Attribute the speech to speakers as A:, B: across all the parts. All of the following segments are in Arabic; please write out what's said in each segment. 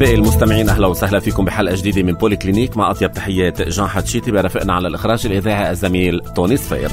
A: أحبائي المستمعين، أهلا وسهلا فيكم بحلقة جديدة من بولي كلينيك مع أطيب تحيات جان حتشيتي. برافقنا على الإخراج الإذاعي الزميل توني صفير.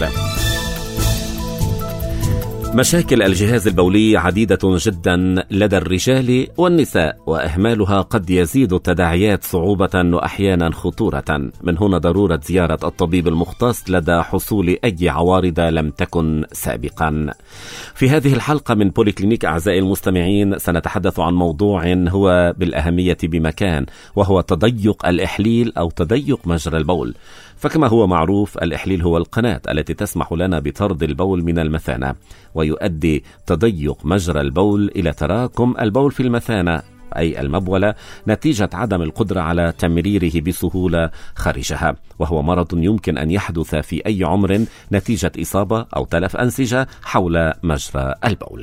A: مشاكل الجهاز البولي عديدة جدا لدى الرجال والنساء، وإهمالها قد يزيد التداعيات صعوبة وأحيانا خطورة. من هنا ضرورة زيارة الطبيب المختص لدى حصول أي عوارض لم تكن سابقا. في هذه الحلقة من بولي كلينيك أعزائي المستمعين سنتحدث عن موضوع هو بالأهمية بمكان، وهو تضيق الإحليل أو تضيق مجرى البول. فكما هو معروف، الإحليل هو القناة التي تسمح لنا بطرد البول من المثانة، ويؤدي تضيق مجرى البول إلى تراكم البول في المثانة أي المبولة نتيجة عدم القدرة على تمريره بسهولة خارجها، وهو مرض يمكن أن يحدث في أي عمر نتيجة إصابة أو تلف أنسجة حول مجرى البول.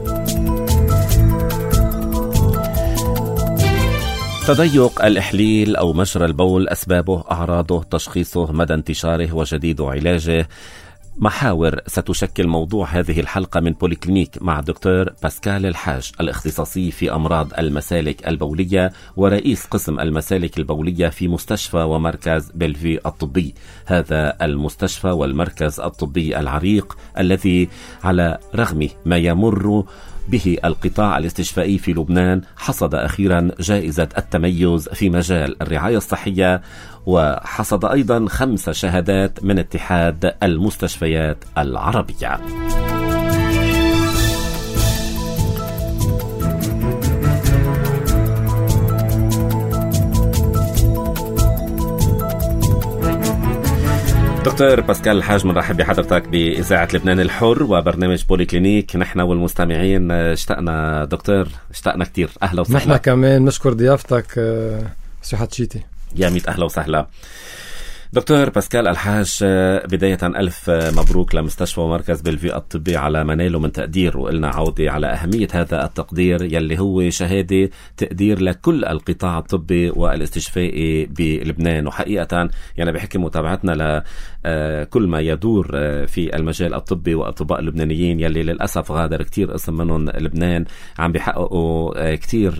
A: تضيق الإحليل أو مجرى البول، أسبابه، أعراضه، تشخيصه، مدى انتشاره وجديد علاجه، محاور ستشكل موضوع هذه الحلقة من بولي كلينيك مع دكتور باسكال الحاج، الاختصاصي في أمراض المسالك البولية ورئيس قسم المسالك البولية في مستشفى ومركز بلفي الطبي. هذا المستشفى والمركز الطبي العريق الذي على رغم ما يمر به القطاع الاستشفائي في لبنان حصد أخيرا جائزة التميز في مجال الرعاية الصحية، وحصد أيضا 5 شهادات من اتحاد المستشفيات العربية. دكتور باسكال الحاج، مرحب بحضرتك بإذاعة لبنان الحر وبرنامج بولي كلينيك. نحن والمستمعين اشتقنا دكتور، اشتقنا كتير. أهلا وسهلا.
B: نحن كمان نشكر ضيافتك سي حتشيتي.
A: يا ميت أهلا وسهلا. دكتور باسكال الحاج، بداية ألف مبروك لمستشفى ومركز بلفي الطبي على مناله من تقدير، وقلنا عودة على أهمية هذا التقدير يلي هو شهادة تقدير لكل القطاع الطبي والاستشفائي بلبنان. وحقيقة يعني بحكي متابعتنا لكل ما يدور في المجال الطبي وأطباء اللبنانيين يلي للأسف غادر كتير اسم منهم لبنان، عم بيحققوا كتير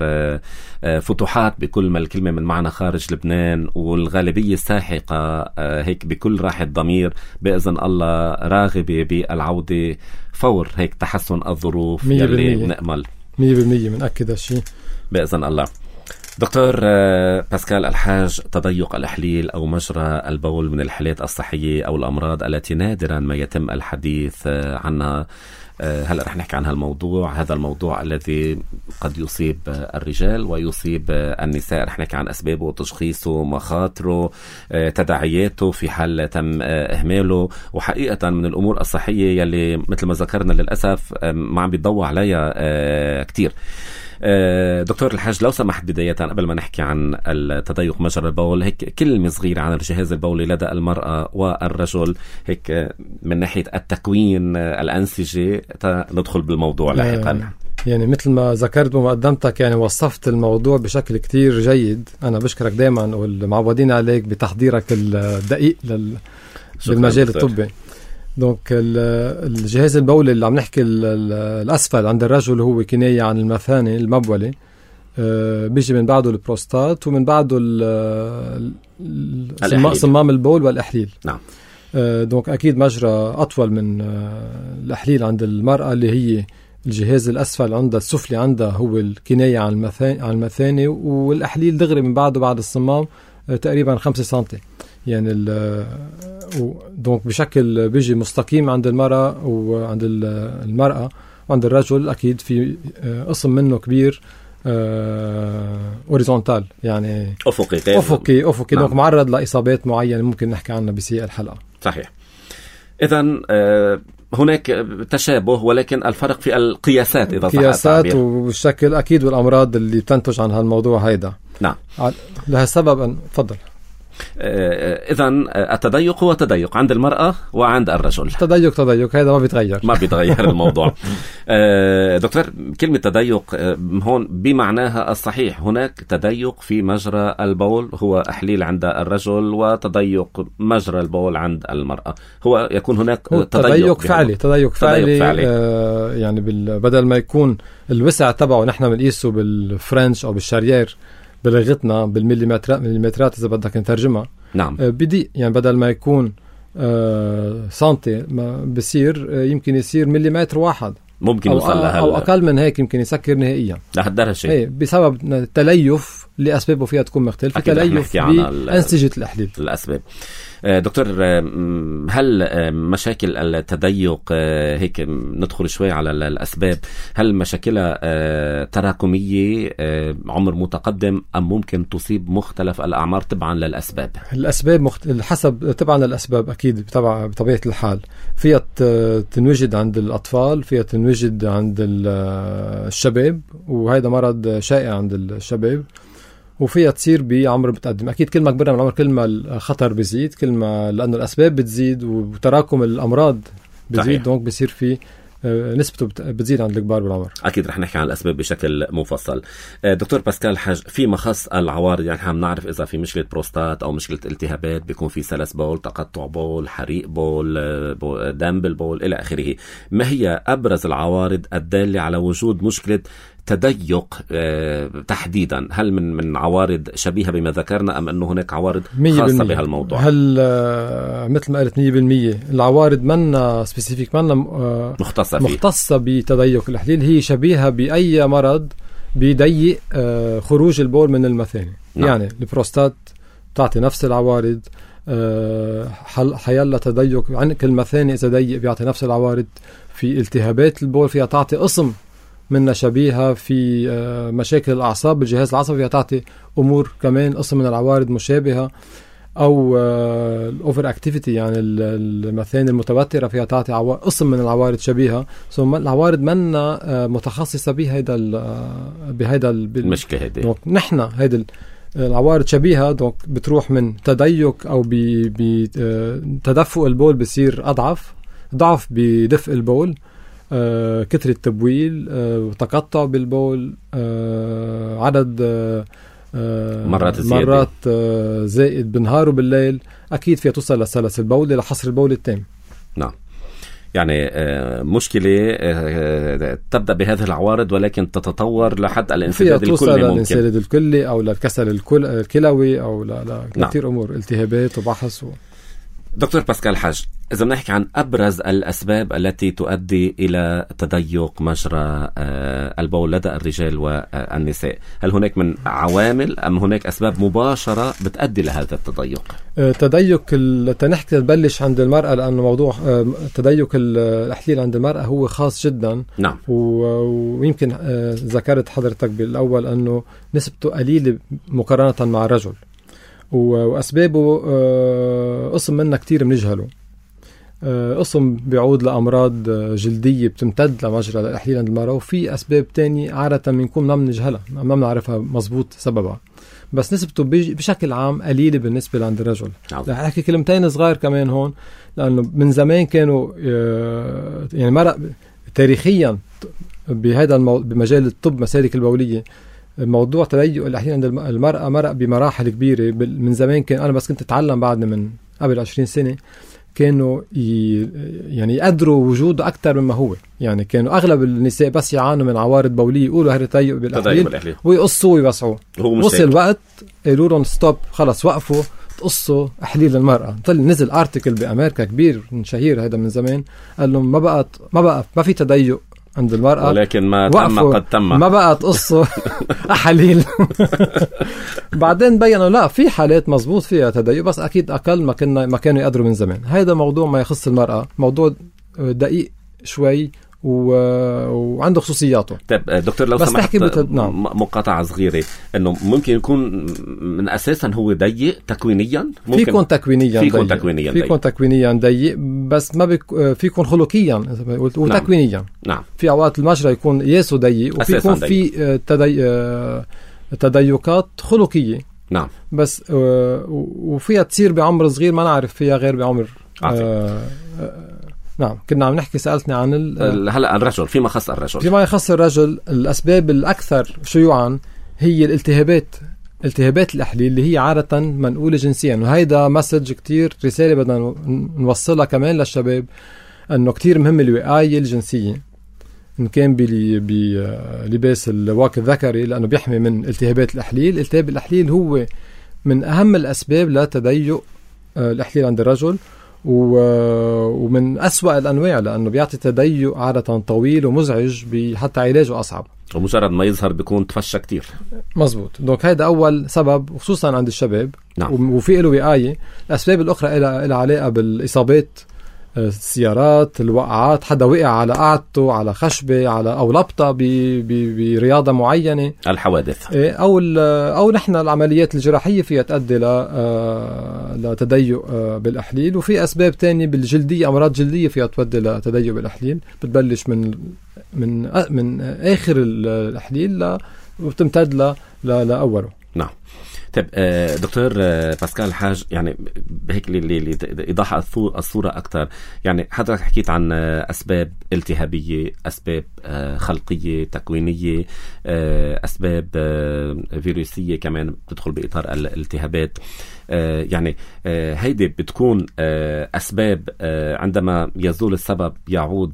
A: فتوحات بكل ما الكلمة من معنى خارج لبنان، والغالبية الساحقة هيك بكل راحة ضمير بإذن الله راغبة بالعودة فور هيك تحسن الظروف يلي بنأمل
B: 100% منأكد هالشي
A: بإذن الله. دكتور باسكال الحاج، تضيق الإحليل أو مجرى البول من الحالات الصحية أو الأمراض التي نادرا ما يتم الحديث عنها. هلأ رح نحكي عن هالموضوع، هذا الموضوع الذي قد يصيب الرجال ويصيب النساء. رح نحكي عن أسبابه وتشخيصه، مخاطره، تداعياته في حال تم إهماله. وحقيقة من الأمور الصحية يلي مثل ما ذكرنا للأسف ما عم بيتضوى عليها كتير. دكتور الحاج، لو سمحت بداية قبل ما نحكي عن التضيق مجرى البول، هيك كلمة صغيرة عن الجهاز البولي لدى المرأة والرجل، هيك من ناحية التكوين، الأنسجة، ندخل بالموضوع لاحقا.
B: يعني مثل ما ذكرت بمقدمتك، يعني وصفت الموضوع بشكل كتير جيد. أنا بشكرك دائما والمعودين عليك بتحضيرك الدقيق للمجال الطبي. دونك الجهاز البولي اللي عم نحكي الأسفل عند الرجل هو كناية عن المثانة المبولة، بيجي من بعده البروستات ومن بعده صمام البول والإحليل.
A: نعم.
B: دونك أكيد مجرى أطول من الإحليل عند المرأة اللي هي الجهاز الأسفل عندها، السفلي عندها هو الكناية عن المثانة، والإحليل دغري من بعده بعد الصمام تقريبا 5 سنتي. يعني دونك بشكل بيجي مستقيم عند المرأة وعند المرأة، وعند الرجل أكيد في قسم منه كبير هوريزونتال، يعني أفقي. نعم. دونك معرض لإصابات معينة ممكن نحكي عنها بسياق الحلقة.
A: صحيح. إذن هناك تشابه، ولكن الفرق في القياسات إذا صح
B: القياسات والشكل أكيد، والأمراض اللي بتنتج عن هالموضوع هيدا.
A: نعم.
B: لهالسبب تفضل.
A: إذن التضيق هو تضيق عند المرأة وعند الرجل.
B: تضيق هذا ما بيتغير
A: الموضوع. دكتور، كلمة تضيق هون بمعناها الصحيح. هناك تضيق في مجرى البول هو إحليل عند الرجل، وتضيق مجرى البول عند المرأة هو يكون هناك
B: تضيق فعلي. يعني بدل ما يكون الوسع تبعه نحن بنقيسه بالفرنش أو بالشارير بلغتنا بالمليمترات إذا بدك نترجمها.
A: نعم.
B: بضيق، يعني بدل ما يكون سنتي بصير يمكن يصير مليمتر واحد،
A: ممكن يوصل لها
B: أو أقل من هيك، يمكن يسكر نهائيا
A: لهالدرجة.
B: ايه، بسبب التليف اللي أسبابه فيها تكون مختلفة، تليف بأنسجة الأحليل.
A: الأسباب. دكتور، هل مشاكل التضيق هيك ندخل شوي على الأسباب، هل مشاكلها تراكمية عمر متقدم أم ممكن تصيب مختلف الأعمار تبعا للأسباب؟
B: الأسباب حسب تبعا للأسباب أكيد بطبيعة الحال. فيها تنوجد عند الأطفال، فيها تنوجد عند الشباب، وهذا مرض شائع عند الشباب، وفيها تصير بعمر متقدم. أكيد كل ما كبرنا من العمر كل ما الخطر بيزيد، كل ما لأنه الأسباب بتزيد وتراكم الأمراض بيزيد، دونك بيصير في نسبته بتزيد عند الكبار بالعمر.
A: أكيد رح نحكي عن الأسباب بشكل مفصل. دكتور باسكال حاج، في مخص العوارض، يعني احنا بنعرف إذا في مشكلة بروستات أو مشكلة التهابات بيكون في سلس بول، تقطع بول، حريق بول، دم بالبول إلى آخره. ما هي أبرز العوارض الدالة على وجود مشكلة تضيق تحديدا؟ هل من عوارض شبيهة بما ذكرنا أم أنه هناك عوارض خاصة بهالموضوع؟
B: هل مثل ما قلت 100% العوارض منا سبيسيفيك، منا مختصة بتضيق الأحليل، هي شبيهة بأي مرض بيضيق خروج البول من المثانة. نعم. يعني البروستات تعطي نفس العوارض، حيلا تضيق عنق المثانة إذا ضيق بيعطي نفس العوارض. في التهابات البول فيها تعطي قسم منها شبيهة. في مشاكل الأعصاب بالجهاز العصبي فيها تعطي أمور كمان قسم من العوارض مشابهة. أو الأوفر أكتيفيتي، يعني المثانة المتوترة فيها تعطي قسم من العوارض شبيهة. ثم العوارض منا متخصصة بهيدا
A: المشكلة هذه.
B: نحن هيدا العوارض شبيهة، دونك بتروح من تضيق أو بتدفق البول بصير ضعف بدفء البول، كثرة تبويل، تقطع بالبول، عدد مرات زائد بالنهار وبالليل. أكيد فيها توصل للسلس البولي لحصر البول التام.
A: نعم. يعني مشكلة تبدأ بهذه العوارض ولكن تتطور لحد الانسداد الكلي، ممكن
B: الانسداد الكلي أو للكسل الكلوي أو كثير أمور، التهابات وبحث
A: دكتور باسكال حاج، إذا بنحكي عن أبرز الأسباب التي تؤدي إلى تضيق مجرى البول لدى الرجال والنساء، هل هناك من عوامل أم هناك أسباب مباشرة بتؤدي لهذا التضيق؟
B: تضيق تنحكي نبلش عند المرأة، لأنه موضوع تضيق الأحليل عند المرأة هو خاص جدا.
A: نعم.
B: ويمكن ذكرت حضرتك بالأول أنه نسبته قليلة مقارنة مع الرجل، وأسبابه قسم منها كتير بنجهله. قسم بيعود لأمراض جلدية بتمتد لمجرى الأحليل عند المرأة، وفي أسباب تانية عادة بنكون ما بنجهلها، ما بنعرفها مزبوط سببها، بس نسبته بشكل عام قليلة بالنسبة لعند الرجل. رح أحكي كلمتين صغير كمان هون، لأنه من زمان كانوا يعني المرأة تاريخيا بمجال الطب مسالك البولية، موضوع تضيق الأحليل عند المرأة مرق بمراحل كبيرة. من زمان كان أنا بس كنت أتعلم بعد من قبل 20 سنة كانوا يعني يقدروا وجوده أكتر مما هو. يعني كانوا أغلب النساء بس يعانوا من عوارض بولية يقولوا هذا تضيق بالأحليل ويقصوا ويوسعوا. وصل وقت قالوا لهم ستوب، خلص وقفوا تقصوا أحليل المرأة. نزل أرتيكل بأمريكا كبير من شهير هذا من زمان، قال لهم ما في تضيق عند المرأة، ولكن
A: ما تم قد تم،
B: ما بقى تقصوا أحاليل. بعدين بيّنوا لا، في حالات مزبوط فيها تضيق، بس أكيد أقل ما كانوا يقدروا من زمان. هذا موضوع ما يخص المرأة، موضوع دقيق شوي وعنده خصوصياته.
A: طيب دكتور، لو سمحت مقاطعة صغيرة، انه ممكن يكون من اساسا هو ضيق تكوينيا،
B: فيكون تكوينيا ضيق، بس ما فيكون خلقيا وتكوينيا.
A: نعم.
B: في اوقات المجرى يكون ياسو ضيق، وفيكون في تضيقات خلقية.
A: نعم.
B: بس وفيها تصير بعمر صغير، ما نعرف فيها غير بعمر نعم. كنا عم نحكي، سألتني عن
A: هلأ الرجل. فيما يخص
B: الرجل الأسباب الأكثر شيوعا هي التهابات الأحليل اللي هي عادة منقولة جنسيا. وهيدا مسج كتير، رسالة بدنا نوصلها كمان للشباب، أنه كتير مهم الوقاية الجنسية. إن كان بلباس الواقي الذكري لأنه بيحمي من التهابات الأحليل. التهاب الأحليل هو من أهم الأسباب لتضيق الأحليل عند الرجل، ومن أسوأ الأنواع لأنه بيعطي تضيق عادة طويل ومزعج، حتى علاجه أصعب،
A: ومجرد ما يظهر بيكون تفشى كتير.
B: مزبوط. دونك هذا أول سبب وخصوصا عند الشباب.
A: نعم.
B: وفي له وقاية. الأسباب الأخرى لها علاقة بالإصابات، السيارات، الوقعات، حدا وقع على قعدته، على خشبة، أو لبطة برياضة معينة،
A: الحوادث،
B: أو نحن العمليات الجراحية فيها تؤدي لتضيق بالأحليل. وفي أسباب تانية بالجلدية، أمراض جلدية فيها تؤدي لتضيق بالأحليل، بتبلش من آخر الأحليل وتمتد لأوله.
A: نعم. طيب دكتور باسكال الحاج، يعني بهيك لإيضاح الصورة أكثر، يعني حضرتك حكيت عن أسباب التهابية، أسباب خلقية تكوينية، أسباب فيروسية كمان بتدخل بإطار الالتهابات. يعني هيدي بتكون أسباب عندما يزول السبب يعود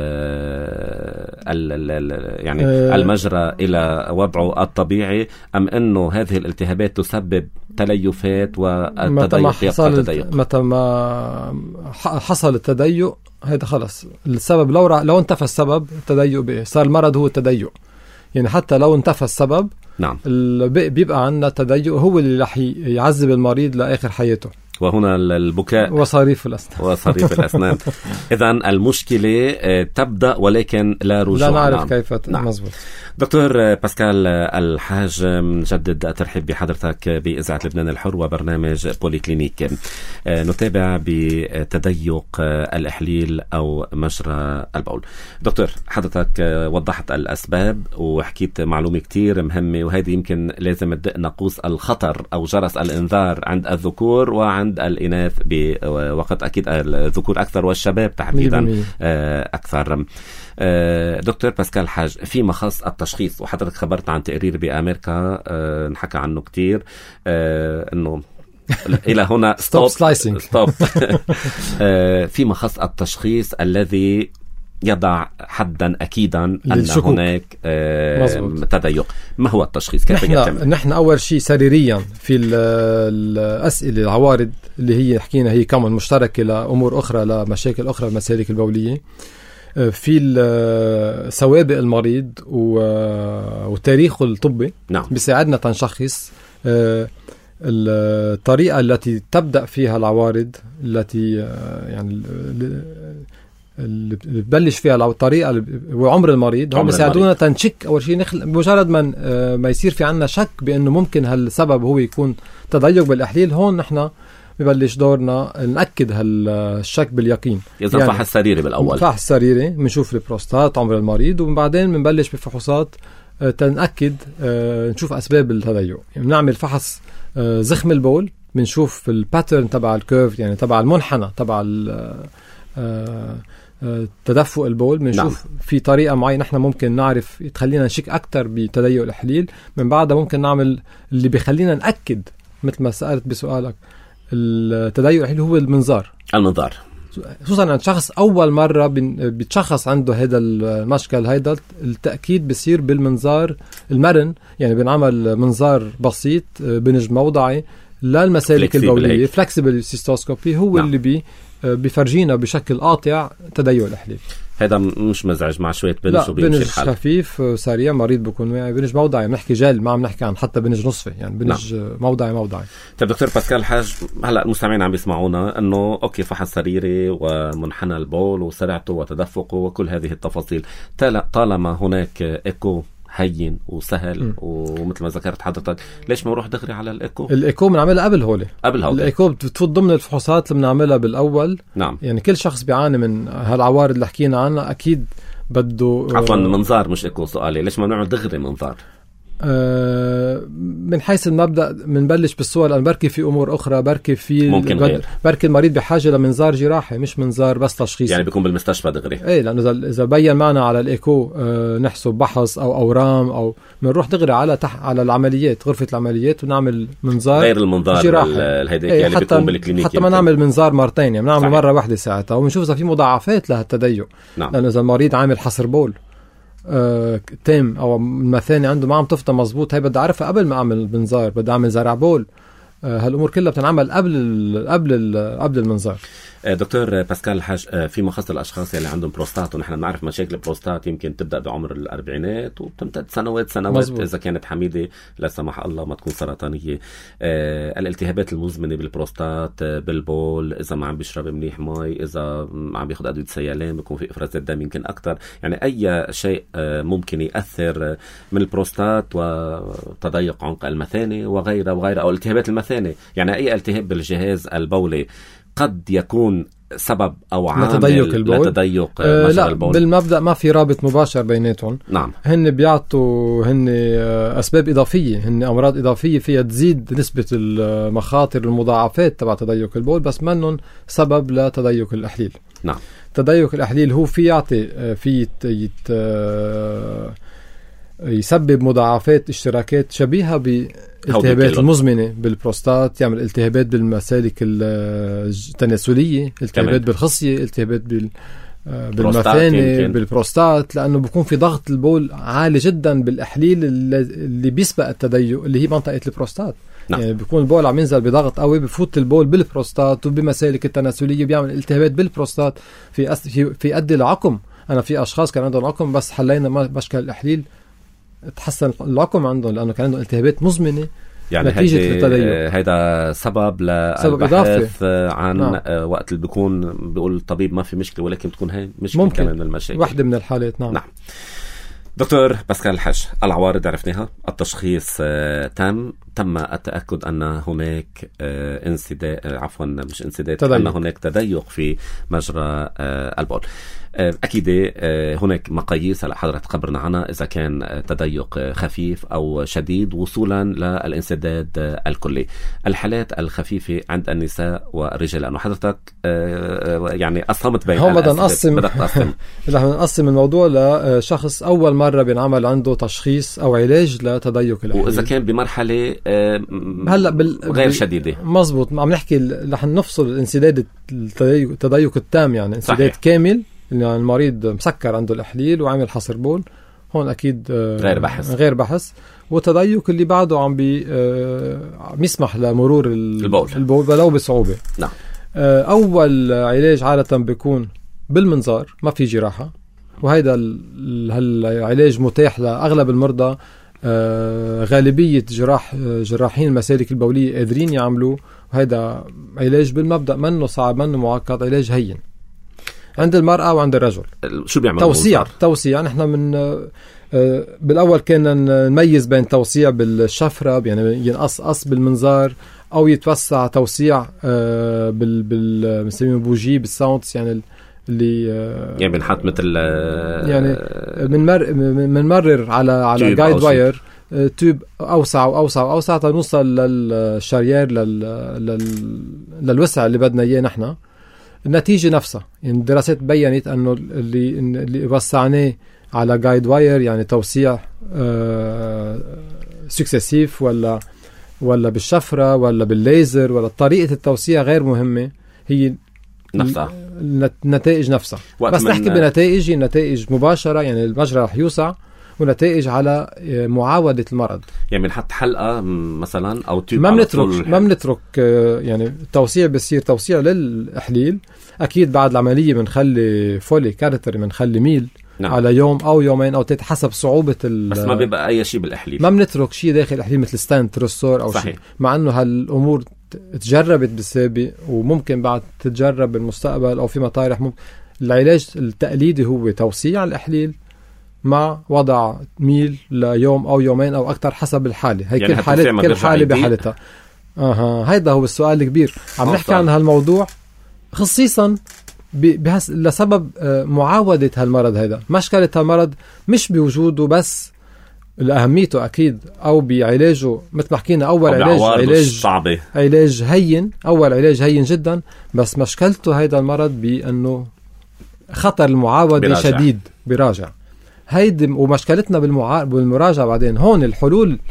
A: يعني المجرى إلى وضعه الطبيعي، أم أنه هذه الالتهابات تسبب تليفات والتضيق؟
B: متى ما حصل التضيق هذا خلص السبب. لو انتفى السبب التضيق بقى صار المرض هو التضيق. يعني حتى لو انتفى السبب،
A: نعم،
B: بيبقى عندنا تضيق هو اللي رح يعذب المريض لآخر حياته.
A: وهنا البكاء
B: وصريف الأسنان.
A: إذن المشكلة تبدأ ولكن لا رجوع.
B: لا نعرف كيف.
A: نعم.
B: مزبوط.
A: دكتور باسكال الحاج، نجدد الترحيب بحضرتك بإذاعة لبنان الحر وبرنامج بوليكلينيك. نتابع بتضيق الإحليل أو مجرى البول. دكتور، حضرتك وضحت الأسباب وحكيت معلومة كتير مهمة، وهذه يمكن لازم تدق ناقوس الخطر أو جرس الإنذار عند الذكور وعند الإناث بوقت أكيد الذكور أكثر والشباب تحديدا أكثر. دكتور باسكال الحاج، فيما خص التشخيص، وحضرتك خبرت عن تقرير بأمريكا نحكى عنه كتير، إنه إلى هنا
B: stop slicing.
A: فيما خص التشخيص الذي يضع حدا أكيدا أن هناك تضيق، ما هو التشخيص؟ كيف يتم؟
B: نحن أول شيء سريريا في الأسئلة العوارض اللي هي حكينا هي كمان مشتركة لأمور أخرى، لمشاكل أخرى، المسالك البولية، في سوابق المريض وتاريخه الطبي.
A: نعم.
B: بيساعدنا تنشخص الطريقة التي تبدأ فيها العوارض، التي يعني اللي ببلش فيها الطريقة وعمر المريض. هم بيساعدونا تنشك أول شيء. مجرد ما يصير في عنا شك بأنه ممكن هالسبب هو يكون تضيق بالأحليل، هون نحن ببلش دورنا نأكد هالشك باليقين.
A: إذا يعني فحص سريري بالأول،
B: فحص سريري، بنشوف البروستات، عمر المريض، وبعدين بنبلش بفحوصات تنأكد، نشوف أسباب التضيق. يعني بنعمل فحص زخم البول، بنشوف الباترن تبع الكيرف، يعني تبع المنحنى تبع تدفق البول، بنشوف نعم. في طريقة معينة نحن ممكن نعرف تخلينا نشك أكتر بتضيق الإحليل. من بعدها ممكن نعمل اللي بيخلينا نأكد، مثل ما سألت بسؤالك، التضيق الإحليل هو المنظار. خصوصا عند شخص أول مرة بيتشخص عنده هذا المشكل، هذا التأكيد بيصير بالمنظار المرن. يعني بنعمل منظار بسيط بنج موضعي للمسالك البولية، فلكسبل سيستوسكوبي، هو نعم. اللي بيفرجينا بشكل قاطع تضيق الإحليل.
A: هذا مش مزعج، مع شوية بنج
B: وبيمشي الحال. بنج خفيف سريع، مريض بيكون واعي. بنج موضعي، بنحكي جل، ما عم نحكي عن حتى بنج نصفي، يعني بنج نعم. موضعي.
A: طيب دكتور باسكال الحاج، هلا المستمعين عم بيسمعونا انه اوكي فحص سريري ومنحنى البول وسرعته وتدفقه وكل هذه التفاصيل، طالما هناك ايكو هين وسهل ومثل ما ذكرت حضرتك، ليش ما نروح دغري على الايكو؟ الايكو
B: بنعملها قبل هولي. الايكو بتفوت ضمن الفحوصات اللي بنعملها بالاول.
A: نعم.
B: يعني كل شخص بيعاني من هالعوارض اللي حكينا عنها اكيد بده
A: عفوا منظار، مش ايكو. سؤالي ليش ما نعمل دغري منظار؟
B: من حيث المبدأ بنبلش بالصور، لأن بركي في أمور أخرى، بركي في
A: ممكن
B: بركي المريض بحاجة لمنظار جراحي مش منظار بس تشخيصي.
A: يعني بيكون بالمستشفى دغري.
B: ايه، لأنه إذا بين معنا على الإيكو نحسب بحث أو أورام، أو بنروح دغري على العمليات، غرفة العمليات، ونعمل منظار
A: غير المنظار الهيداك يعني بيكون بالكلينيك.
B: حتى ما نعمل منظار مرتين، يعني بنعمل مرة واحدة ساعتها، ونشوف إذا في مضاعفات لهالتضيق.
A: نعم.
B: لأنه إذا المريض عامل حصر بول تام او المثاني عنده ما عم تفضى مزبوط، هي بدي اعرفها قبل ما اعمل منظار، بدي اعمل زرع بول. هالامور كلها بتنعمل قبل المنظار.
A: دكتور باسكال الحاج، فيما خص الاشخاص اللي عندهم بروستات، ونحن بنعرف مشاكل البروستات يمكن تبدا بعمر الاربعينات وبتمتد سنوات
B: مزبوط.
A: اذا كانت حميده لا سمح الله ما تكون سرطانيه. الالتهابات المزمنه بالبروستات، بالبول، اذا ما عم بيشرب منيح مي، اذا عم بياخذ ادويه سيلان بيكون في افراز الدم يمكن اكثر. يعني اي شيء ممكن ياثر من البروستات وتضيق عنق المثانه وغيرها او التهابات المثانه. يعني اي التهاب بالجهاز البولي قد يكون سبب أو عامل
B: لتضيق البول. لا
A: البول.
B: بالمبدأ ما في رابط مباشر بيناتهم.
A: نعم.
B: هن بيعطوا أسباب إضافية، هن أمراض إضافية فيها تزيد نسبة المخاطر المضاعفات تبع تضيق البول، بس منهم سبب لتضيق الأحليل.
A: نعم.
B: تضيق الأحليل هو في يعطي يسبب مضاعفات اشتراكات شبيهة بالالتهابات المزمنة بالبروستات، يعمل التهابات بالمسالك التناسلية، التهابات بالخصية، التهابات بالمثانة، بالبروستات، لأنه بيكون في ضغط البول عالي جدا بالأحليل اللي بيسبق التضيق اللي هي منطقة البروستات.
A: نعم.
B: يعني بيكون البول عم ينزل بضغط قوي، بفوت البول بالبروستات وبمسالك التناسلية، بيعمل التهابات بالبروستات، في أدي لعقم. أنا في أشخاص كان عندهم عقم بس حلينا مشكل الأحليل تحسن العقم عندهم، لأنه كان عندهم التهابات مزمنة
A: يعني
B: نتيجة التضيق.
A: هيدا سبب للبحث عن
B: نعم.
A: وقت اللي بيكون بيقول الطبيب ما في مشكلة، ولكن بتكون هاي مشكلة
B: ممكن.
A: كمان من المشاكل،
B: واحدة من الحالات. نعم.
A: دكتور باسكال الحاج، العوارض عرفناها، التشخيص تم التأكد أن هناك أن هناك تضيق في مجرى البول. أكيد هناك مقاييس هلا حضرتك خبرنا عنها، إذا كان تضيق خفيف أو شديد وصولا للانسداد الكلي. الحالات الخفيفة عند النساء والرجال، لأنه حضرتك يعني أصمت بين
B: هم بدنا نقسم الموضوع لشخص أول مرة بينعمل عنده تشخيص أو علاج لتضيق الأحليل،
A: وإذا كان بمرحلة
B: هلا
A: غير شديدة.
B: مزبوط. عم نحكي رح نفصل الانسداد التضيق التام، يعني انسداد
A: صحيح.
B: كامل، يعني المريض مسكر عنده الأحليل وعامل حصر بول، هون أكيد غير بحث. وتضيق اللي بعده عم يسمح لمرور البول ولو بصعوبة.
A: نعم.
B: أول علاج عادة بيكون بالمنظار، ما في جراحة، وهيدا العلاج متاح لأغلب المرضى. غالبية جراحين المسالك البولية قادرين يعملوه، وهيدا علاج بالمبدأ منه صعب، منه معقد، علاج هين عند المرأة وعند الرجل.
A: شو بيعمل؟
B: توسيع. نحن من بالأول كنا نميز بين توسيع بالشفرة، يعني ينقص بالمنظار، أو يتوسع توسيع بنسميه بوجي بالساوندز، يعني اللي
A: يعني بنحط مثل
B: يعني بنمرر على جايد واير تيوب أوسع تنوصل للشريار للوسع اللي بدنا إياه نحن. النتيجة نفسها، يعني الدراسات بيّنت أنه اللي وسعناه على جايد واير، يعني توسيع سكسيسيف ولا بالشفرة ولا بالليزر ولا طريقة التوسيع غير مهمة، هي
A: نفسها
B: النتائج نفسها. بس نحكي بنتائج، النتائج مباشرة، يعني المجرى رح يوسع، ونتائج على معاودة المرض.
A: يعني بنحط حلقة مثلا أو تيوب،
B: ما بنترك يعني التوسيع بيصير توسيع للأحليل. أكيد بعد العملية بنخلي فولي كارتر، بنخلي ميل. نعم. على يوم أو يومين أو 3 حسب صعوبة
A: بس ما بيبقى أي شيء بالأحليل،
B: ما بنترك شيء داخل الأحليل مثل ستاند تروسور أو شيء، مع أنه هالأمور تجربت بالسابق وممكن بعد تتجرب بالمستقبل أو في مطارح. العلاج التقليدي هو توسيع الأحليل مع وضع ميل ليوم أو يومين أو أكثر حسب الحالة. هي يعني كل حالة بحالتها. هيدا هو السؤال الكبير. عم نحكي عن هالموضوع خصيصا لسبب معاودة هالمرض. هيدا مشكلة هالمرض مش بوجوده بس، لأهميته أكيد، أو بعلاجه مثل ما حكينا. أول علاج هين، أول علاج هين جدا، بس مشكلته هيدا المرض بأنه خطر المعاودة شديد، براجع. هيدي ومشكلتنا بالمراجعة بعدين. هون الحلول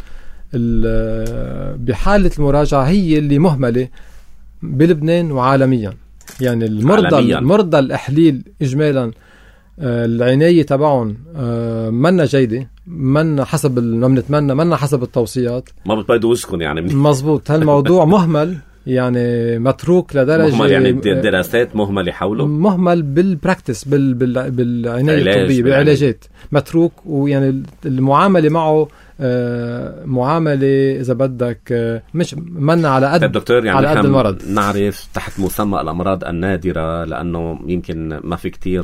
B: بحالة المراجعة هي اللي مهملة بلبنان وعالميا. يعني المرضى الأحليل إجمالا العناية تبعهم منا جيدة، منا حسب ما بنتمنى، منا حسب التوصيات،
A: ما بتبيضوا وشكم يعني.
B: مزبوط. هالموضوع مهمل، يعني متروك لدرجة
A: مهمل، يعني دراسات مهملة حوله،
B: مهمل بالبراكتس، بالعناية الطبية، بالعلاجات متروك. ويعني المعاملة معه معاملة إذا بدك مش منا على قد
A: دكتور، يعني
B: على قد المرض.
A: نعرف تحت مسمى الأمراض النادرة، لأنه يمكن ما في كتير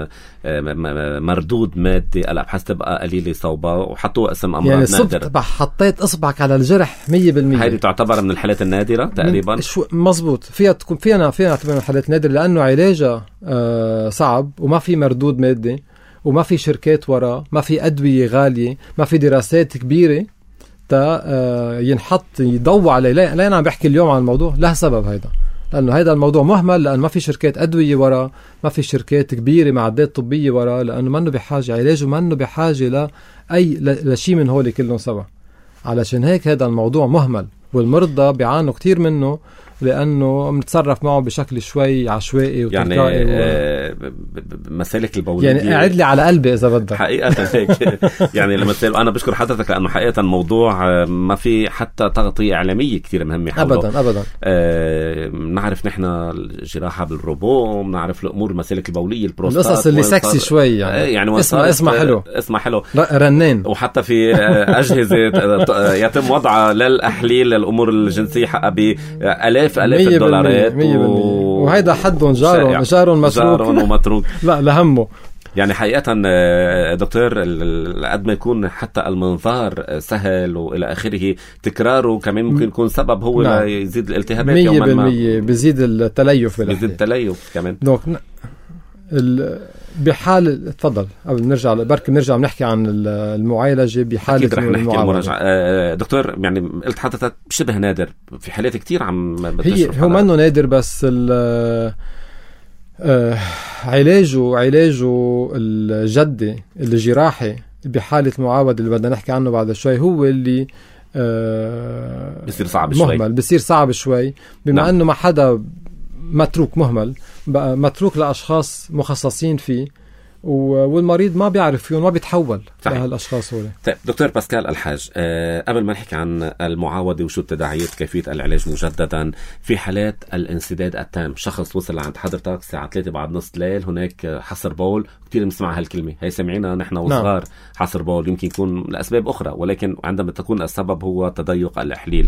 A: مردود مادي، الأبحاث تبقى قليلة صوبة وحطوا اسم أمراض
B: يعني
A: نادرة.
B: يعني حطيت إصبعك على الجرح 100%.
A: هذه تعتبر من الحالات النادرة تقريبا.
B: مزبوط، فيها تكون فينا نعتبر من الحالات نادرة، لأنه علاجها صعب وما في مردود مادي وما في شركات وراء، ما في أدوية غالية، ما في دراسات كبيرة ينحط يضوى عليه. لا أنا عم بحكي اليوم عن الموضوع له سبب، هيدا لأنه هيدا الموضوع مهمل، لأنه ما في شركات أدوية وراء، ما في شركات كبيرة معدات طبية وراء، لأنه منه بحاجة علاجه، منه بحاجة لشيء من هولي كلهم سوا. علشان هيك هذا الموضوع مهمل، والمرضى بيعانوا كتير منه، لأنه بنتصرف معه بشكل شوي عشوائي وتلقائي.
A: يعني مسالك البولية،
B: يعني قاعد لي على قلبي إذا بدك
A: حقيقة هيك. يعني لما أنا بشكر حضرتك، لأنه حقيقة الموضوع ما في حتى تغطية إعلامية كتير مهمة حوله.
B: أبدا.
A: نعرف نحن الجراحة بالروبو، نعرف الأمور المسالك البولية، البروستات،
B: القصص اللي سكسي شوي، يعني اسمع حلو رنين.
A: وحتى في أجهزة يتم وضعها للأحليل الأمور الجنسية حقها بآلاف الدولارات،
B: وهيدا حدهم جارهم
A: ومتروك.
B: لا لهمه.
A: يعني حقيقة دكتور، قد ما يكون حتى المنظار سهل وإلى آخره، تكراره كمان ممكن يكون سبب هو يزيد الالتهابات
B: 100%، بيزيد التليف،
A: بيزيد التليف كمان.
B: بحال تفضل قبل نرجع بركي بنرجع بنحكي عن المعالجة بحالة
A: المراجعة. دكتور، يعني قلت حضرتك شبه نادر، في حالات كتير عم بتشرف.
B: هو منه نادر، بس علاجه الجدي الجراحي بحالة معاودة اللي بدنا نحكي عنه بعد شوي، هو اللي
A: بصير صعب
B: مهمل
A: شوي،
B: بصير صعب شوي، بما أنه ما حدا متروك، مهمل بقى متروك لأشخاص مخصصين فيه، والمريض ما بيعرف فيهم، ما بيتحول لهالأشخاص هول.
A: طيب دكتور باسكال الحاج، قبل ما نحكي عن المعاودة وشو التداعيات كيفية العلاج مجددا في حالات الانسداد التام، شخص وصل عند حضرتك الساعة 3 بعد نص الليل، هناك حصر بول، كتير بنسمع هالكلمة هي، سمعينا نحن وصغار. حصر بول يمكن يكون لأسباب أخرى، ولكن عندما تكون السبب هو تضيق الإحليل،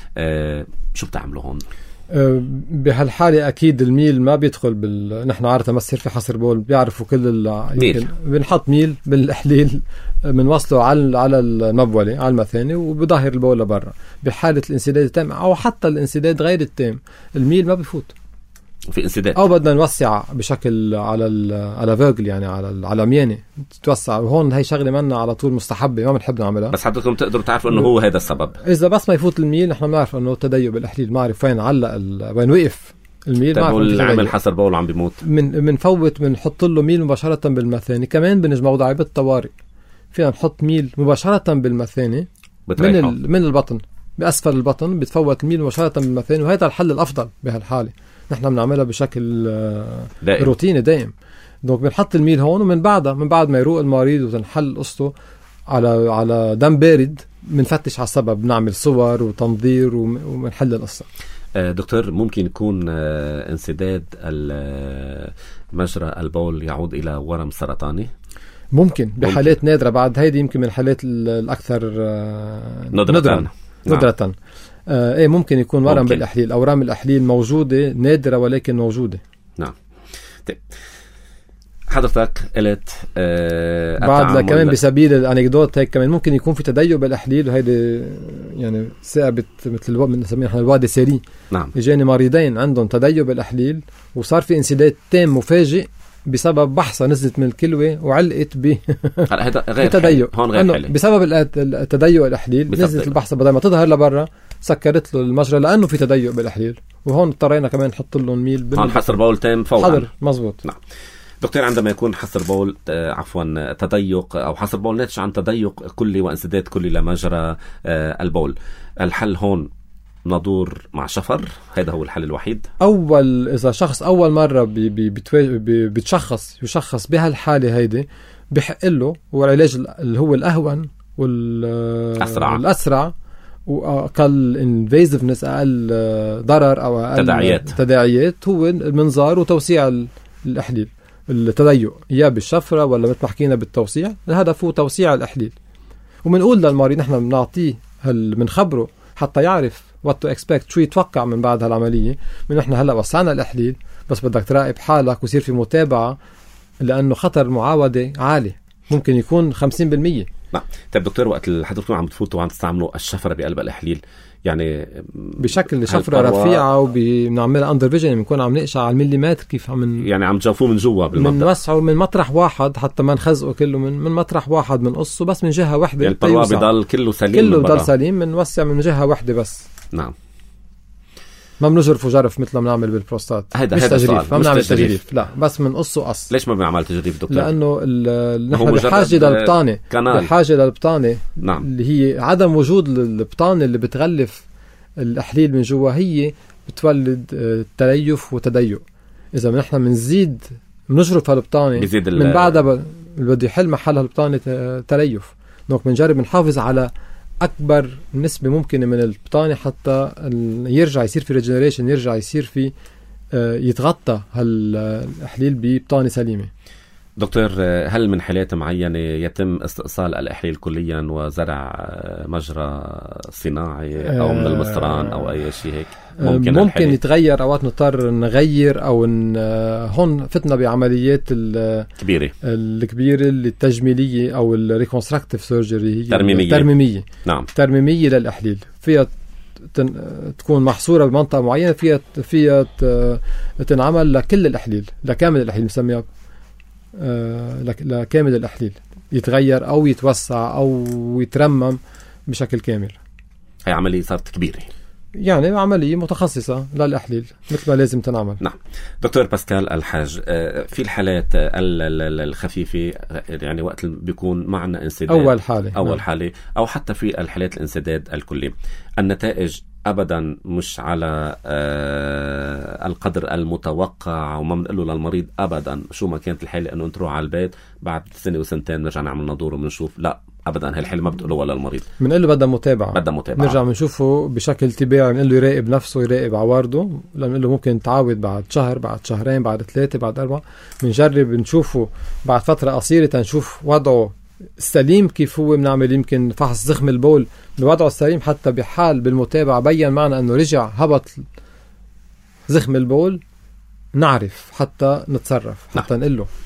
A: شو بتعملوا هون؟
B: بهالحالة أكيد الميل ما بيدخل نحن عارفة ما يصير في حصر بول، بيعرفوا كل بنحط ميل بالإحليل، بنوصله على المبولة، على المثانة، وبظهر البول لبرا. بحالة الانسداد التام أو حتى الانسداد غير التام، الميل ما بيفوت
A: في انسداد،
B: أو بدنا نوسع بشكل على فوجل، يعني على ميانة توسع، وهون هي شغلة منا على طول مستحبة، ما بنحب نعملها،
A: بس حضرتكم تقدروا تعرفوا إنه هو هذا السبب.
B: إذا بس ما يفوت الميل، نحن بنعرف إنه تضيق بالإحليل، ما أعرف وين علق وين وقف الميل.
A: طيب والعامل حصر بول عم بيموت،
B: بنفوت بنحط له ميل مباشرة بالمثانة. كمان بنجمع وضعي بالطوارئ، فينا نحط ميل مباشرة بالمثانة من البطن، بأسفل البطن، بتفوت الميل مباشرة بالمثانة، وهذا الحل الأفضل بهالحالة. نحن بنعملها بشكل روتيني دائم. دونك بنحط الميل هون، ومن بعد ما يروق المريض وتنحل قصته على دم بارد، بنفتش على السبب، بنعمل صور وتنظير وبنحل القصة.
A: دكتور، ممكن يكون انسداد مجرى البول يعود إلى ورم سرطاني؟
B: ممكن بحالات نادرة، بعد هيدي يمكن من الحالات الأكثر ندرة. ايه ممكن يكون ورم بالإحليل. أورام الإحليل موجودة، نادرة ولكن موجودة.
A: نعم. طيب حضرتك قلت
B: بعد كمان بسبيل الأنكدوت، هيك كمان ممكن يكون في تضيق بالإحليل، وهيدي يعني ثابت مثل بنسميها احنا الوادي سيري.
A: نعم.
B: اجاني مريضين عندهم تضيق بالإحليل، وصار في انسداد تام مفاجئ بسبب بحثة نزلت من الكلوة وعلقت
A: هذا غير
B: تضيق.
A: هون غير حالي.
B: بسبب التضيق الإحليل نزلت البحثة، بدل ما تظهر لبرا سكرت له المجرى، لأنه في تضيق بالإحليل، وهون اضطرينا كمان نحط له الميل
A: هون حصر بول تام فورا.
B: حضر مزبوط.
A: نعم دكتور، عندما يكون حصر بول تضيق أو حصر بول ناتج عن تضيق كلي وانسداد كلي لمجرى البول، الحل هون ندور مع شفر، هذا هو الحل الوحيد.
B: إذا شخص أول مرة يشخص بهالحالة هيدي، بحق له والعلاج اللي هو الأهون والأسرع وأقل invasiveness، أقل ضرر أو أقل تداعيات، هو المنظار وتوسيع الأحليل، التضيق يا بالشفرة ولا مثل ما حكينا بالتوسيع. الهدف هو توسيع الأحليل، ومنقول للمريض نحن بنعطيه بنخبره حتى يعرف what to expect، شو يتوقع من بعد هالعملية. من نحن هلأ وسعنا الأحليل، بس بدك تراقب حالك ويصير في متابعة، لأنه خطر المعاودة عالي، ممكن يكون 50%.
A: نعم. طيب دكتور، وقت حضرتكم عم تفوتوا وعم تستعملوا الشفرة بقلب الأحليل، يعني
B: بشكل شفرة رفيعة وبنعملها اندر فيجن، بنكون عم نقشع على المليمتر، كيف يعني
A: عم تجوفوه من جوا
B: من وسعه من مطرح واحد حتى ما نخزقه كله، من مطرح واحد بنقصه بس من جهة واحدة،
A: يعني البروة بضل كله سليم،
B: كله بضل سليم، بنوسع من جهة واحدة بس.
A: نعم.
B: ما بنجرفه جرف مثل ما بنعمل بالبروستات، مش تجريف، ما بنعمل تجريف، لا بس بنقصه قص.
A: ليش ما بنعمل تجريف دكتور؟
B: لأنه نحن بحاجة للبطانة، بحاجة للبطانة.
A: نعم.
B: اللي هي عدم وجود البطانة اللي بتغلف الأحليل من جوا، هي بتولد تليف وتضيق. إذا نحن بنزيد بنجرف هالبطانة من بعدها بده يحل محل هالبطانة تليف، نوك بنجرب نحافظ على أكبر نسبة ممكنة من البطانة حتى يرجع يصير في ريجنريشن، يرجع يصير في يتغطى هالأحليل ببطانة سليمة.
A: دكتور، هل من حالات معينة يتم استئصال الأحليل كليا وزرع مجرى صناعي أو من المصران أو أي شيء هيك؟
B: ممكن يتغير، أوقات نضطر نغير أو هون فتنا بعمليات الكبيرة التجميلية أو الريكونستراكتيف سيرجري، هي ترميمية.
A: نعم.
B: ترميمية للأحليل، فيها تكون محصورة بمنطقة معينة، فيها تنعمل لكل الأحليل، لكامل الأحليل، نسميها لكامل الأحليل، يتغير أو يتوسع أو يترمم بشكل كامل.
A: هي عملية صارت كبيرة،
B: يعني عملية متخصصة للأحليل مثل ما لازم تنعمل.
A: نعم. دكتور باسكال الحاج، في الحالات الخفيفة، يعني وقت بيكون معنا انسداد أول حالة أو حتى في الحالات الانسداد الكلي، النتائج أبدا مش على القدر المتوقع، وما بنقول له للمريض أبدا شو ما كانت الحالة أنه نروح على البيت بعد سنة وسنتين نرجع نعمل ندور وبنشوف، لا أبدا هالحالة ما بتقوله ولا المريض، بنقول له بدها متابعة، نرجع بنشوفه بشكل تباعي، بنقول له يراقب نفسه، يراقب عوارضه، لأنه له ممكن تعاود بعد شهر، بعد شهرين، بعد 3، بعد 4. بنجرب نشوفه بعد فترة قصيرة تنشوف وضعه السليم كيف هو. بنعمل يمكن فحص زخم البول بوضعه السليم، حتى بحال بالمتابعة بيّن معنا أنه رجع هبط زخم البول، نعرف حتى نتصرف، حتى نقول له.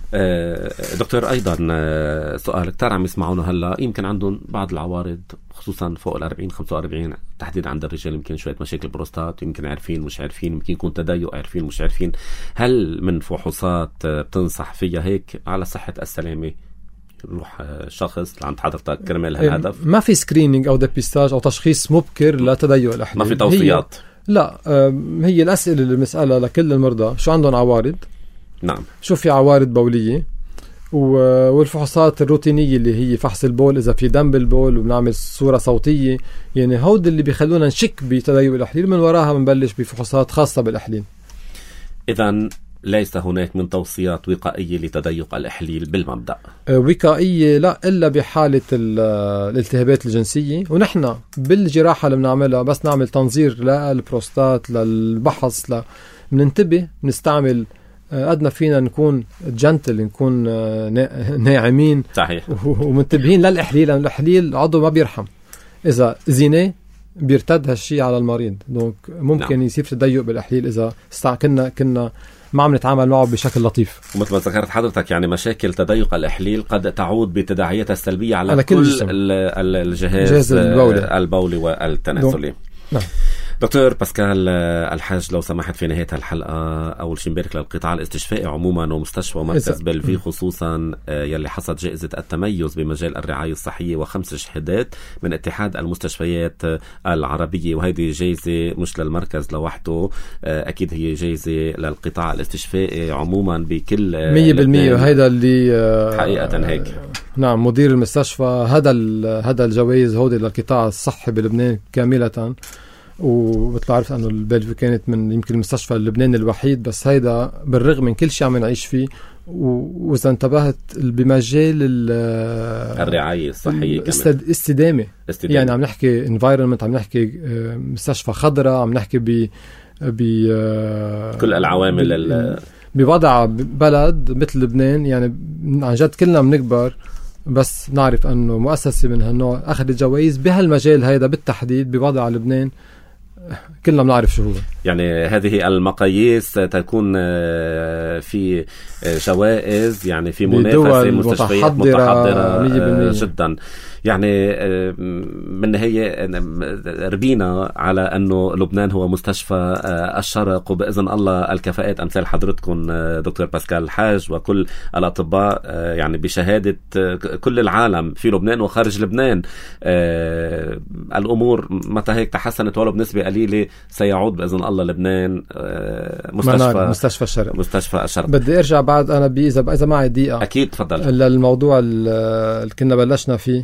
A: دكتور، أيضا سؤال كتار عم يسمعونه هلا، يمكن عندهم بعض العوارض خصوصا فوق 40-45 تحديدا عند الرجال، يمكن شوية مشاكل بروستات، يمكن عارفين مش عارفين، يمكن يكون تضيق عارفين مش عارفين. هل من فحوصات بتنصح فيها هيك على صحة السلامة نروح شخص لعند حضرتك كرمال هالهدف؟ ما في سكرينينج أو دبيستاج أو تشخيص مبكر لتضيق الأحليل، ما في توصيات. لا، هي الأسئلة اللي بنسألها لكل المرضى، شو عندهم عوارض؟ نعم. شو في عوارض بولية؟ والفحوصات الروتينية اللي هي فحص البول إذا في دم بالبول، وبنعمل صورة صوتية، يعني هود اللي بيخلونا نشك بتضيق الأحليل. من وراها بنبلش بفحوصات خاصة بالأحليل. إذن ليس هناك من توصيات وقائية لتضيق الأحليل بالمبدأ؟ وقائية لا، إلا بحالة الالتهابات الجنسية. ونحن بالجراحة اللي بنعملها بس نعمل تنظير للبروستات للبحث، بننتبه نستعمل قدنا فينا نكون جنتل، نكون ناعمين، صحيح، ومنتبهين للأحليل، لأن الأحليل عضو ما بيرحم. إذا زينة بيرتد هالشي على المريض، دونك ممكن يصير تضيق بالأحليل إذا كنا ما عم نتعامل معه بشكل لطيف. ومثل ما ذكرت حضرتك، يعني مشاكل تضيق الأحليل قد تعود بتداعياتها السلبية على كل الجهاز البولي والتناسلي. نعم. دكتور باسكال الحاج، لو سمحت في نهاية الحلقة أول شيء نبارك للقطاع الاستشفائي عموما ومستشفى ومركز بلفي خصوصا يلي حصد جائزة التميز بمجال الرعاية الصحية و5 شهادات من اتحاد المستشفيات العربية. وهذه جائزة مش للمركز لوحده، أكيد هي جائزة للقطاع الاستشفائي عموما بكل 100%. وهذا اللي حقيقة هيك. نعم، مدير المستشفى هذا الجوائز هودي للقطاع الصحي بلبنان كاملة،
B: ومثل ما عرفت أنه البلفيو كانت من يمكن المستشفى اللبناني الوحيد، بس هيدا بالرغم من كل شيء عم نعيش فيه. وإذا انتبهت بمجال
A: الرعاية الصحية
B: استدامة. يعني عم نحكي environment، عم نحكي مستشفى خضراء، عم نحكي
A: كل العوامل
B: بوضع بلد مثل لبنان. يعني عن جد كلنا بنكبر بس نعرف أنه مؤسسة من هالنوع أخذت جوائز بهالمجال هيدا بالتحديد بوضع لبنان، كلنا بنعرف شو هو.
A: يعني هذه المقاييس تكون في جوائز، يعني في منافسة، مستشفيات متحضرة جدا. يعني من هي ربينا على أنه لبنان هو مستشفى الشرق، وبإذن الله الكفاءات أمثال حضرتكم دكتور باسكال الحاج وكل الأطباء، يعني بشهادة كل العالم في لبنان وخارج لبنان، الأمور متى هيك تحسنت ولو بنسبة قليلة سيعود بإذن الله لبنان
B: مستشفى الشرق.
A: مستشفى الشرق.
B: بدي أرجع بعد أنا إذا معي دقيقة.
A: أكيد تفضل.
B: للموضوع اللي كنا بلشنا فيه،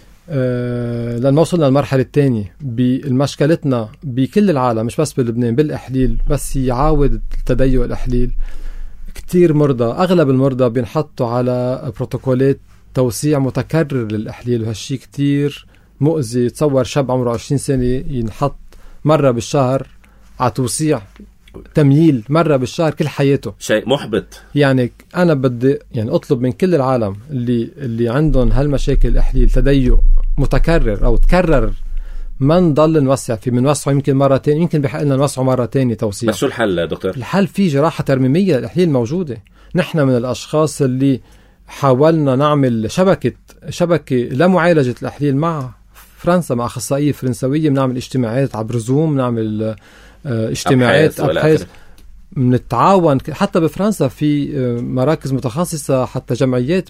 B: لأن وصلنا للمرحلة الثانية بمشكلتنا بكل العالم، مش بس بلبنان، بالإحليل. بس يعاود تديو الإحليل كتير مرضى، أغلب المرضى بينحطوا على بروتوكولات توسيع متكرر للإحليل، وهالشي كتير مؤذي. تصور شاب عمره 20 سنة ينحط مرة بالشهر على توسيع تمييل مرة بالشهر كل حياته، شيء
A: محبط.
B: يعني أنا بدي أطلب من كل العالم اللي عندهم هالمشاكل الإحليل تديو متكرر أو تكرر، ما نضل نوسع فيه. بنوسعه يمكن مرة تانية، يمكن بحق لنا نوسعه مرة تانية توسيع.
A: بس شو الحل دكتور؟
B: الحل في جراحة ترميمية. الإحليل موجودة. نحن من الأشخاص اللي حاولنا نعمل شبكة لمعالجة الإحليل مع فرنسا، مع أخصائية فرنسوية. بنعمل اجتماعات عبر زوم، نعمل اجتماعات أبحاث، بنتعاون. حتى بفرنسا في مراكز متخصصة، حتى جمعيات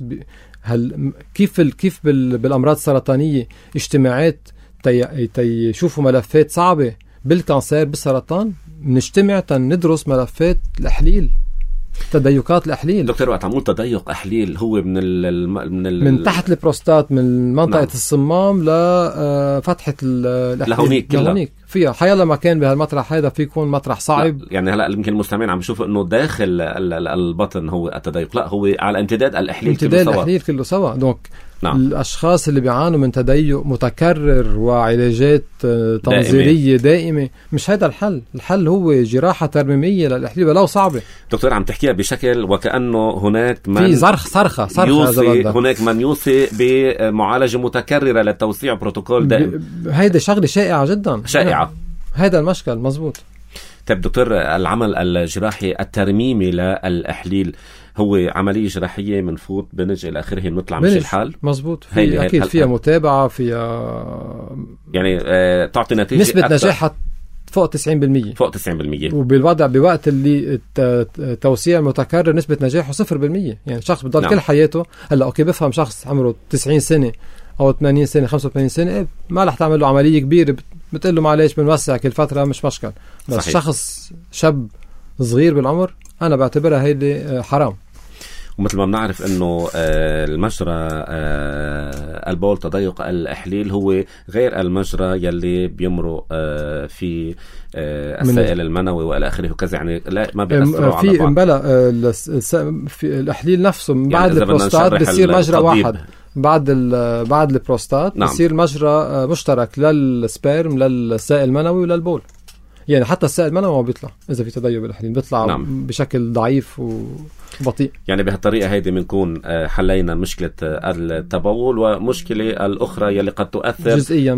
B: كيف بالأمراض السرطانية اجتماعات تيشوفوا ملفات صعبة بالكانسير بالسرطان. نجتمع ندرس ملفات الإحليل، تديقات الإحليل.
A: دكتور، وقت عمول تديق إحليل هو
B: من تحت البروستات، من منطقة الصمام لفتحة
A: لهونيك
B: فيها حيالا مكان بهالمطرح. هذا في يكون مطرح صعب.
A: يعني هلا يمكن المستمعين عم يشوفوا انه داخل البطن هو التديق، لا هو على امتداد الإحليل
B: كله سوا. دونك الأشخاص اللي بيعانوا من تديق متكرر وعلاجات تنظيرية دائمة، مش هذا الحل. الحل هو جراحة ترميمية للإحليل ولو صعبة.
A: دكتور، عم تحكيها بشكل وكأنه هناك من
B: في صرخة
A: هناك من يوصي بمعالجة متكررة للتوسيع بروتوكول دائم.
B: هيدا شغلة شائعة جدا،
A: شائعة.
B: هذا المشكل مزبوط.
A: طيب دكتور، العمل الجراحي الترميمي للإحليل هو عملية جراحية منفوت بنج إلى آخره، بنطلع مش الحال
B: مزبوط. أكيد فيها متابعة، فيها
A: يعني تعطي نتيجة
B: نسبة نجاحها فوق 90%.
A: فوق 90%.
B: وبالوضع بوقت اللي التوسيع متكرر نسبة نجاحه 0%. يعني شخص بضل كل حياته. هلا أوكي، بفهم شخص عمره 90 سنة أو 80 سنة 85 سنة ما رح تعمل له عملية كبيرة، بتقول له معلش بنوسع كل فترة، مش مشكل. بس صحيح. شخص شاب صغير بالعمر أنا بعتبرها هيدي حرام.
A: ومثل ما بنعرف انه المجرى البول تضيق الإحليل هو غير المجرى يلي بيمرق في السائل المنوي والى اخره وكذا، يعني لا ما بيأثروا على بعض.
B: في الإحليل نفسه من بعد يعني البروستات بصير مجرى واحد. بعد البروستات بصير مجرى مشترك للسبيرم للسائل المنوي وللبول. يعني حتى السائل المنوي ما بيطلع إذا في تديب الإحليل، بيطلع بشكل ضعيف وبطيء.
A: يعني بهالطريقة هيدي بنكون حلينا مشكلة التبول، ومشكلة الأخرى يلي قد تؤثر جزئيا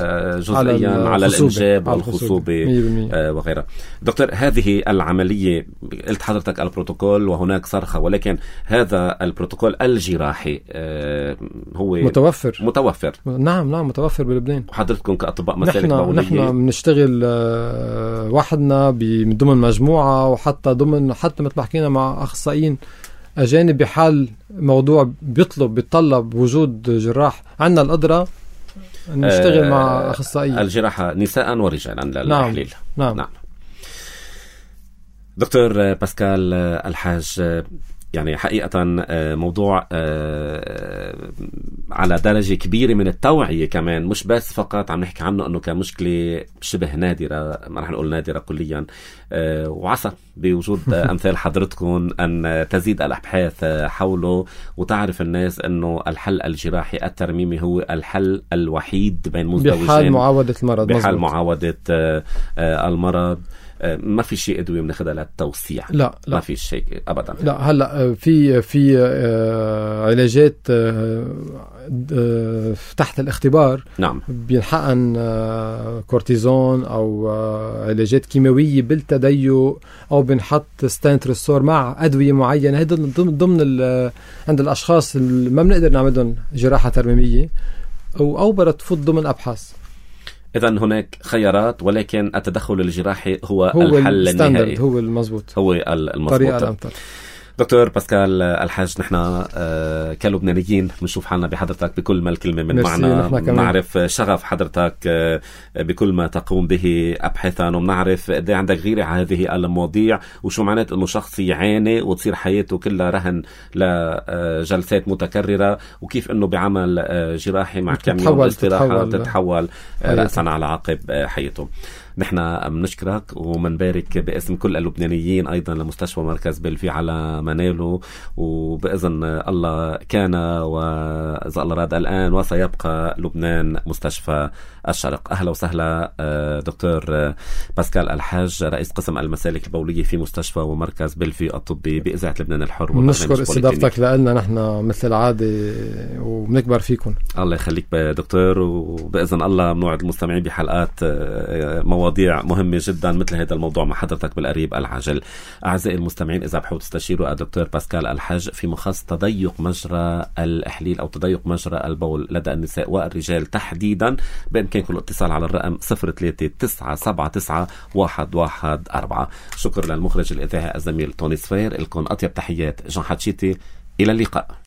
A: على الإنجاب والخصوبة وغيرها. دكتور، هذه العملية قلت حضرتك البروتوكول وهناك صرخة، ولكن هذا البروتوكول الجراحي هو متوفر. نعم متوفر بلبنان. وحضرتكم كأطباء مسالك بولية
B: نحن بنشتغل وحدنا من ضمن مجموعة، وحتى حتى مثل ما حكينا مع أخصائيين أجانب بحال موضوع بيطلب وجود جراح. عنا القدرة نشتغل مع أخصائيين
A: الجراحة نساء ورجالا للإحليل.
B: نعم.
A: دكتور باسكال الحاج، يعني حقيقة موضوع على درجة كبيرة من التوعية كمان، مش بس فقط عم نحكي عنه أنه كمشكلة شبه نادرة، ما رح نقول نادرة كليا، وعسى بوجود أمثال حضرتكم أن تزيد الأبحاث حوله وتعرف الناس أنه الحل الجراحي الترميمي هو الحل الوحيد بين مزدوجين
B: بحال معاودة المرض.
A: بحال معاودة المرض. ما في شيء أدوية بناخدها للتوسيع،
B: لا
A: ما في شيء أبدا.
B: لا هلا في علاجات تحت الاختبار،
A: نعم،
B: بينحقن كورتيزون او علاجات كيماويه بالتديق، او بنحط ستانت ريستور مع ادويه معينه. هذا ضمن عند الاشخاص اللي ما بنقدر نعملهم جراحه ترميميه او بتفوت ضمن ابحاث.
A: إذن هناك خيارات، ولكن التدخل الجراحي هو الحل النهائي،
B: هو المضبوط،
A: هو المضبوط.
B: طريقة الأمثل.
A: دكتور باسكال الحاج، نحن كلبنانيين بنشوف حالنا بحضرتك بكل ما الكلمة من معنى، نعرف شغف حضرتك بكل ما تقوم به أبحاثا، وبنعرف قد ايه عندك غيرة على هذه المواضيع، وشو معنات انه شخص يعاني وتصير حياته كلها رهن لجلسات متكررة، وكيف انه بعمل جراحي مع كم يوم استراحة تتحول رأسا على عقب حياته. نحن بنشكرك ومنبارك باسم كل اللبنانيين أيضا لمستشفى مركز بلفي على مناله، وبإذن الله كان وإذا الله راد الآن وسيبقى لبنان مستشفى الشرق. أهلا وسهلا دكتور باسكال الحاج، رئيس قسم المسالك البولية في مستشفى ومركز بلفي الطبي بإذاعة لبنان الحر.
B: نشكر استضافتك لنا، نحن مثل العادة وبنكبر فيكم. الله
A: يخليك دكتور، وبإذن الله بنوعد المستمعين بحلقات مواضيع مهمة جدا مثل هذا الموضوع مع حضرتك بالقريب العاجل. أعزائي المستمعين، إذا بحاول تستشيروا الدكتور باسكال الحاج في مخص تضيق مجرى الإحليل أو تضيق مجرى البول لدى النساء والرجال تحديدا، بإمكانكم الاتصال على الرقم 03-979-114. شكر للمخرج الإذاعي الزميل توني سفير. لكم أطيب تحيات جان حتشيتي، إلى اللقاء.